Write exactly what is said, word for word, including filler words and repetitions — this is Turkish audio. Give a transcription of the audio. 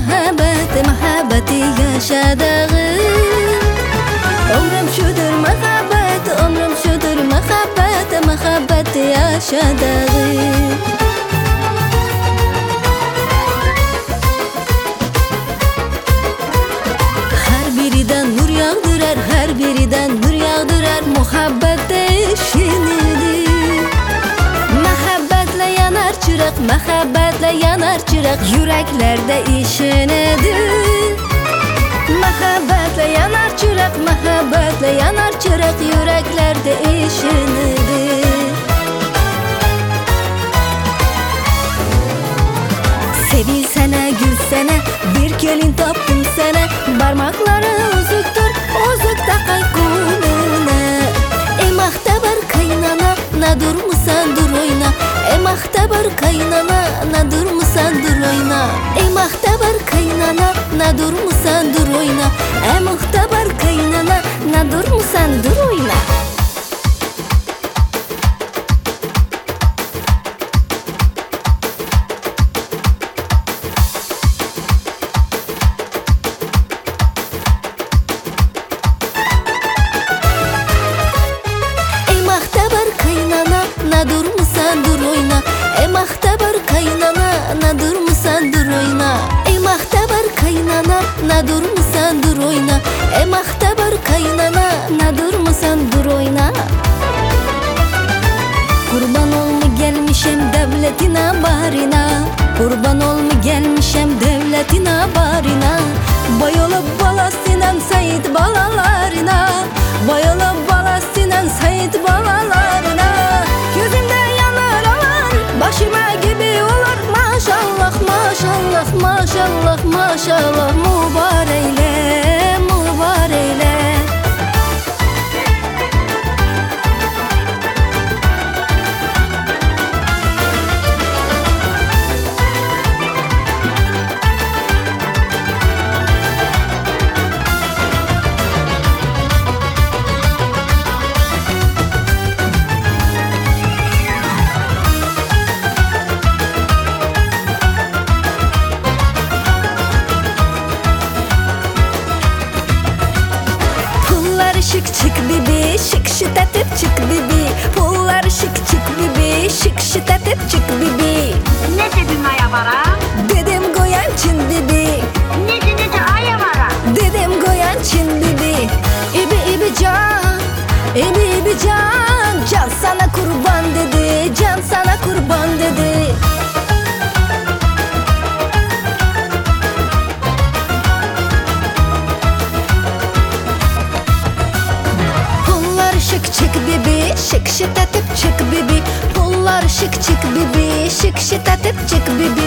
محبت محبتی yaşadığım. Ömrüm şudur محبت ömrüm şudur محبت محبتی yaşadığım. Her birinden nur yağdırar, her birinden nur yağdırar, muhabbet eşinidir. Muhabbetle yanar çırak, muhabbetle yanar çırak, yüreklerde işinidir. Muhabbetle yanar çırak, muhabbetle yanar çırak, yüreklerde işinidir. Sevilsene, gülsene, bir kelin taptım sana, parmakları uzuktur, uzuk takay kuluna. Ey mahtabar kaynana, na durmusan dur oyna. Ey mahtabar kaynana, na durmusan dur oyna. Ey mahtabar kaynana, na durmusan dur oyna. Ey mahtabar kaynana, na durmusan dur oyna. Na durmusan dur oyna. Ey mahtabar kaynana, na durmusan dur oyna. Ey mahtabar kaynana, na durmusan dur oyna. Ey mahtabar kaynana, na durmusan dur oyna. Kurban olmu gelmişem devletine barina. Kurban olmu gelmişem devletine barina. Bayılıp balasinen Seyit balalarına. Bayılıp balasinen Seyit balalarına. Gözümde yanar alan, başıma gibi olur. Maşallah, maşallah, maşallah, maşallah, mübareyle, mübareyle. Şık çık bibi, şık şıtatıp çık bibi. Pullar şık çık bibi, şık şıtatıp çık bibi. Ne dedin ayavara? Dedim goyan çin bibi. Ne dedi ayavara? Dedim goyan çin bibi. İbi ibi can, ibi ibi can. Can sana kurban dedi, can sana kurban dedi. Şık çık bibi, şık şıtatıp çık bibi. Pullar şık çık bibi, şık şıtatıp çık bibi.